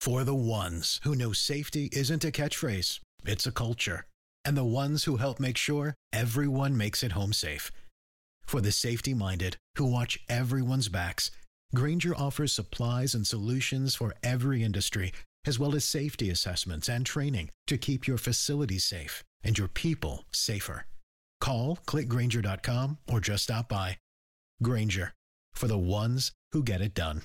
For the ones who know safety isn't a catchphrase, it's a culture. And the ones who help make sure everyone makes it home safe. For the safety-minded who watch everyone's backs, Grainger offers supplies and solutions for every industry, as well as safety assessments and training to keep your facilities safe and your people safer. Call, click Grainger.com, or just stop by. Grainger, for the ones who get it done.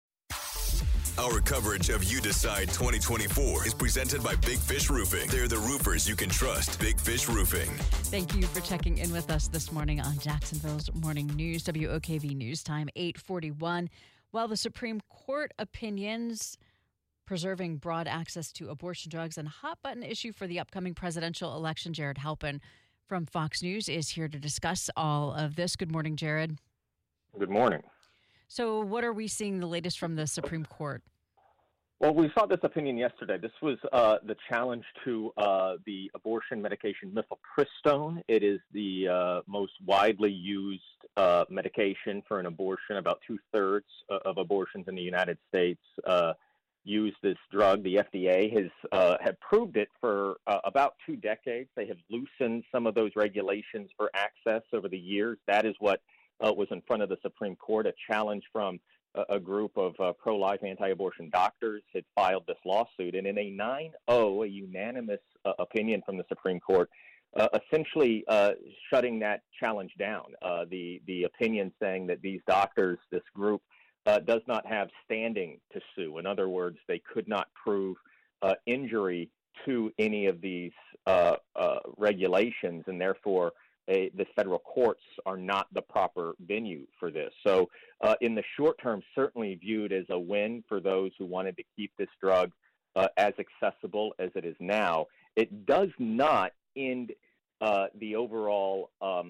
Our coverage of You Decide 2024 is presented by Big Fish Roofing. They're the roofers you can trust. Big Fish Roofing. Thank you for checking in with us this morning on Jacksonville's Morning News, WOKV News Time 8:41. While the Supreme Court opinions preserving broad access to abortion drugs and hot-button issue for the upcoming presidential election, Jared Halpern from Fox News is here to discuss all of this. Good morning, Jared. Good morning. So what are we seeing the latest from the Supreme Court? Well, we saw this opinion yesterday. This was the challenge to the abortion medication mifepristone. It is the most widely used medication for an abortion. About 2/3 of abortions in the United States use this drug. The FDA has approved it for about 2 decades. They have loosened some of those regulations for access over the years. That is what was in front of the Supreme Court. A challenge from a group of pro-life anti-abortion doctors had filed this lawsuit. And in a 9-0, a unanimous opinion from the Supreme Court, essentially shutting that challenge down. The opinion saying that these doctors, this group, does not have standing to sue. In other words, they could not prove injury to any of these regulations, and therefore the federal courts are not the proper venue for this. So in the short term, certainly viewed as a win for those who wanted to keep this drug as accessible as it is now. It does not end the overall,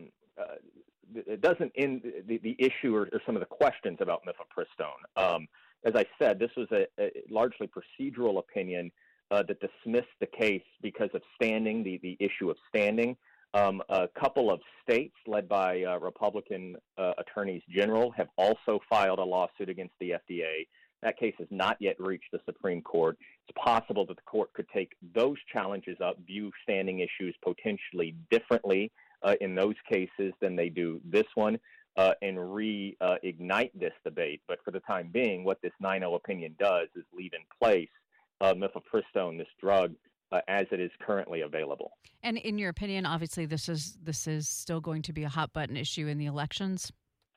it doesn't end the issue or some of the questions about mifepristone. As I said, this was a largely procedural opinion that dismissed the case because of standing, the issue of standing. A couple of states led by Republican attorneys general have also filed a lawsuit against the FDA. That case has not yet reached the Supreme Court. It's possible that the court could take those challenges up, view standing issues potentially differently in those cases than they do this one, and reignite this debate. But for the time being, what this 9-0 opinion does is leave in place mifepristone, this drug, as it is currently available. And in your opinion, obviously, this is still going to be a hot button issue in the elections?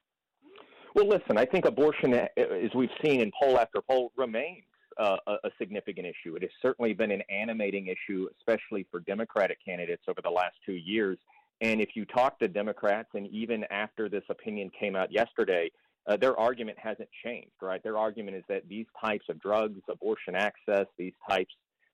Well, listen, I think abortion, as we've seen in poll after poll, remains a significant issue. It has certainly been an animating issue, especially for Democratic candidates over the last 2 years. And if you talk to Democrats, and even after this opinion came out yesterday, their argument hasn't changed, right? Their argument is that these types of drugs, abortion access, these types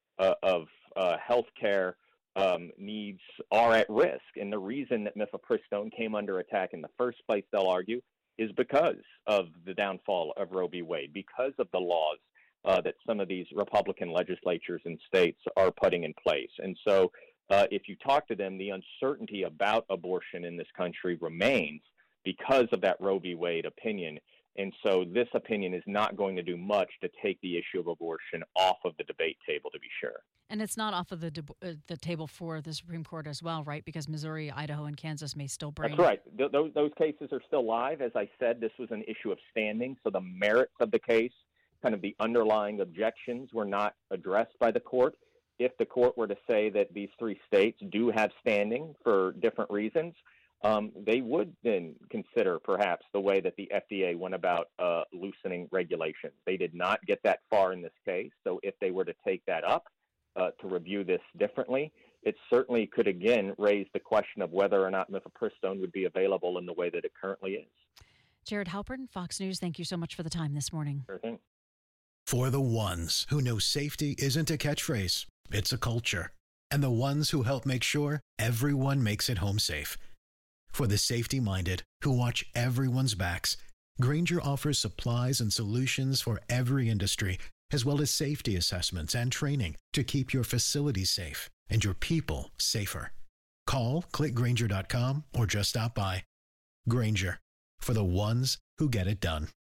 of health care needs are at risk. And the reason that mifepristone came under attack in the first place, they'll argue, is because of the downfall of Roe v. Wade, because of the laws that some of these Republican legislatures and states are putting in place. And so if you talk to them, the uncertainty about abortion in this country remains because of that Roe v. Wade opinion. And so this opinion is not going to do much to take the issue of abortion off of the debate table, to be sure. And it's not off of the table for the Supreme Court as well, right? Because Missouri, Idaho, and Kansas may still bring... That's right. Those cases are still live. As I said, this was an issue of standing. So the merits of the case, kind of the underlying objections, were not addressed by the court. If the court were to say that these 3 states do have standing for different reasons, they would then consider perhaps the way that the FDA went about loosening regulations. They did not get that far in this case. So if they were to take that up to review this differently, it certainly could again raise the question of whether or not mifepristone would be available in the way that it currently is. Jared Halpern, Fox News, thank you so much for the time this morning. Sure thing. For the ones who know safety isn't a catchphrase, it's a culture. And the ones who help make sure everyone makes it home safe. For the safety-minded who watch everyone's backs, Grainger offers supplies and solutions for every industry, as well as safety assessments and training to keep your facilities safe and your people safer. Call, click Grainger.com, or just stop by. Grainger, for the ones who get it done.